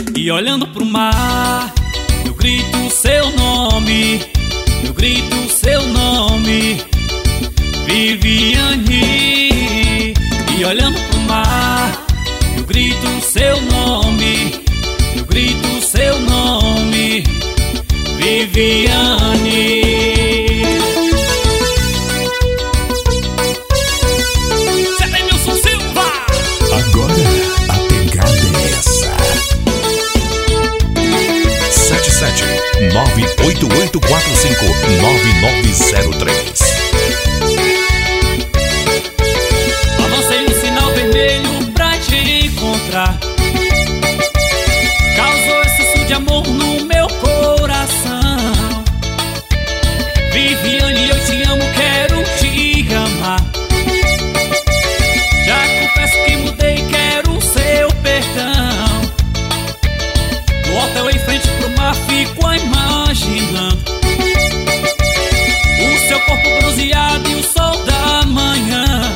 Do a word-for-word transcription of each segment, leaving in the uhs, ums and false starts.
E olhando pro mar, eu grito seu nome, eu grito seu nome, Viviane. E olhando pro mar, eu grito seu nome, eu grito seu nome, Viviane. Zelenilson Silva. Agora a pegada é essa. Sete sete nove oito oito quatro cinco nove nove zero três. Avancei no sinal vermelho pra te encontrar. Causou excesso de amor no meu coração. Viviane, eu te amo, quero te amar. Já confesso que mudei, quero o seu perdão. No hotel em frente pro mar fico imaginando o seu corpo bronzeado e o sol da manhã.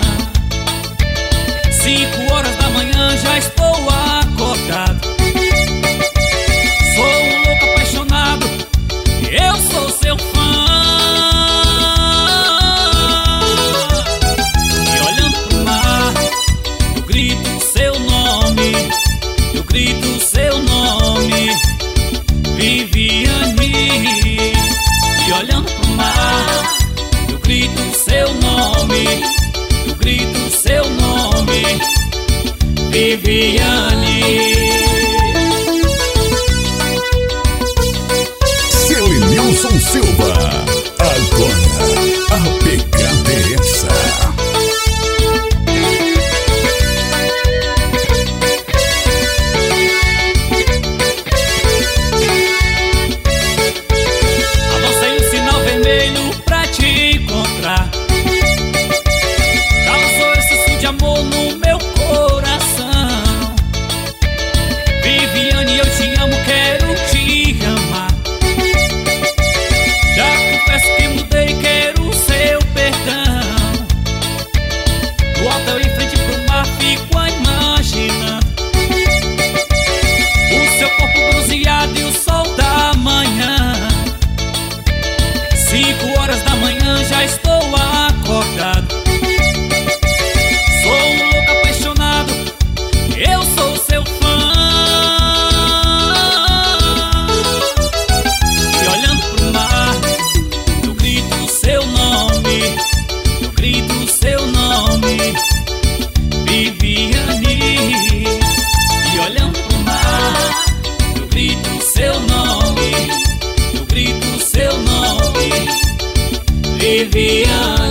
Cinco horas da manhã já estou acordado. Sou um louco apaixonado, eu sou seu fã. E olhando pro mar, eu grito seu nome, eu grito seu nome, Viviane. E olhando pro mar, eu grito seu nome, eu grito seu nome, Viviane. Zelenilson Silva. Agora a pegada é essa. Avancei o sinal vermelho pra te encontrar. Causou excesso de amor no meu coração. Viviane, eu te amo, quero te amar. Já confesso que mudei, quero o seu perdão. No hotel em frente pro mar fico imaginando o seu corpo bronzeado e o sol da manhã. Cinco horas da manhã já estou acordado. Sou um louco apaixonado, eu sou seu fã. E olhando pro mar, eu grito seu nome, eu grito seu nome, Viviane. E olhando pro mar, eu grito seu nome, eu grito seu nome, Viviane.